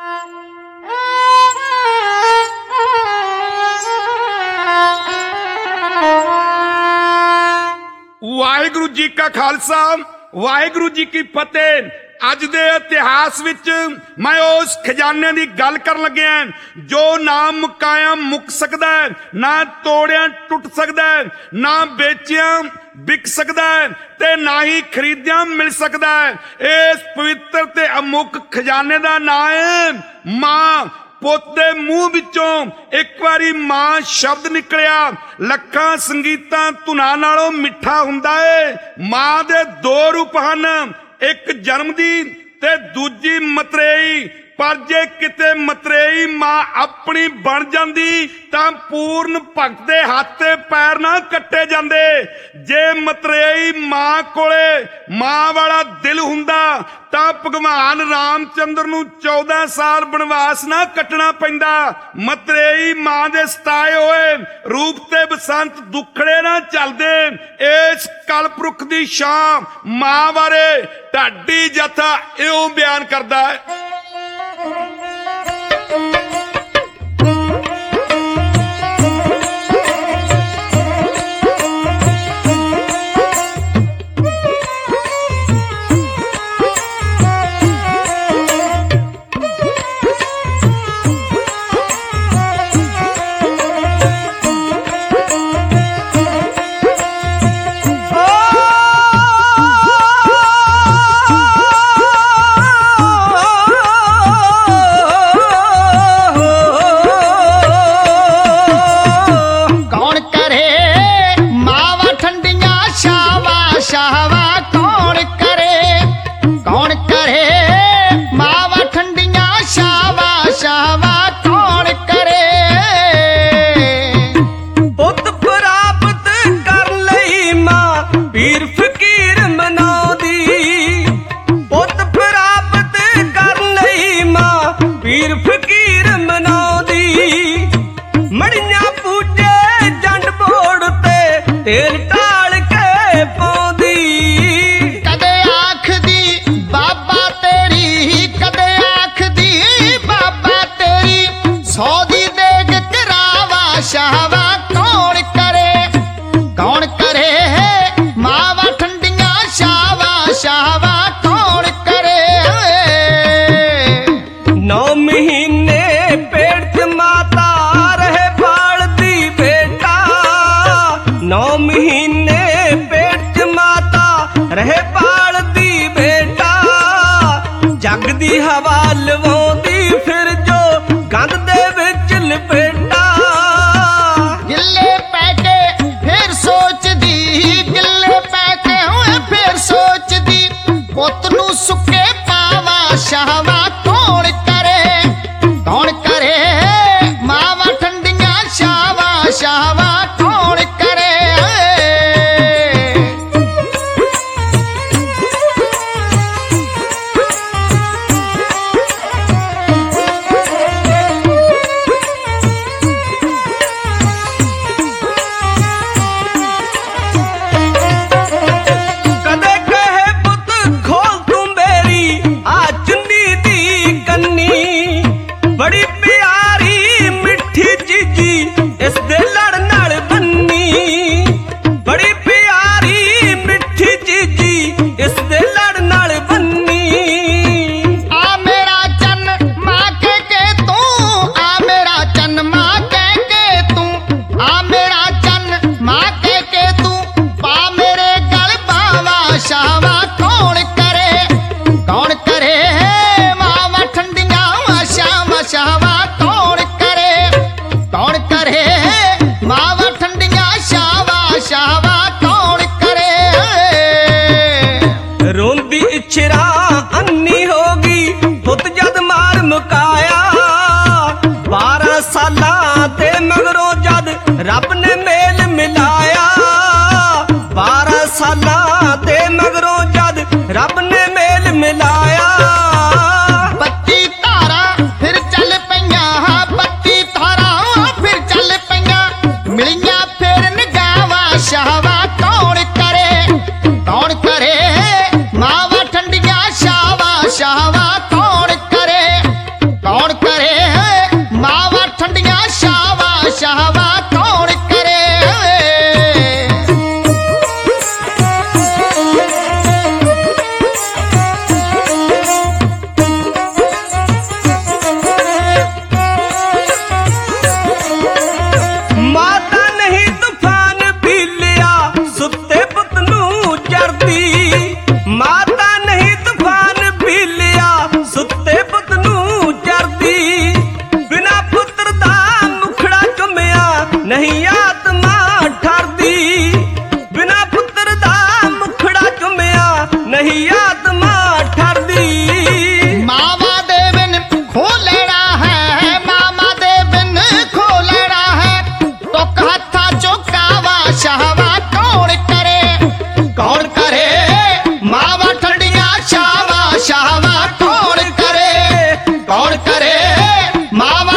वाहिगुरु जी का खालसा वाहिगुरु जी की फतेह। अज दे इतिहास विच मैं उस खजाने की गल कर लग्या जो ना मुकाया मुक सकदा है, ना तोड़िया टुट सकदा है, ना बेचिया बिक सकदा है ते ना ही खरीदिया मिल सकदा है। इस पवित्र ते अमुक खजाने का नाम है मां। पुत दे मुंह विचों एक बारी मां शब्द निकलिया लखां संगीतां धुनां नालों मिठा हुंदा है। मां दे दो रूप हन, एक जन्म दी ते दूजी मतरेई। पर जे किते मतरेई मां अपनी बन जांदी तां पूर्ण भगत दे हाथ ते पैर ना कट्टे जांदे। जे मतरेई मां कोले मां वाला दिल हुंदा तां भगवान रामचंद्र नूं 14 साल बनवास ना कटना पैंदा। मतरेई मां दे सताए होए रूप ते बसंत दुखड़े ना चलदे। इस कलपुरख दी शान मां बारे ढाडी जथा इउं बयान करदा है। हवा लवाउंदी फिर जो गंद दे विच लपेटा। गिले पैके फिर सोचदी, गिले पैके होए फिर सोचदी पुत नूं सुके पावा शावा कौन करे मावा ठंडियां शावा शावा कौन करे। इच्छरा अन्नी होगी पुत जद मार मुकाया। 12 सालां ते मगरों जद रब ने मेल मिलाया। 12 सालां ते मगरों जद रब ने मेल मिलाया। 32 धारा फिर चल पईयां, 32 धारा फिर चल पईयां मिलियां फिर निगावा शावा कौन करे मावा ठंडियां शावा शावा कौन करे ਕੌਣ ਕਰੇ ਮਾਵਾ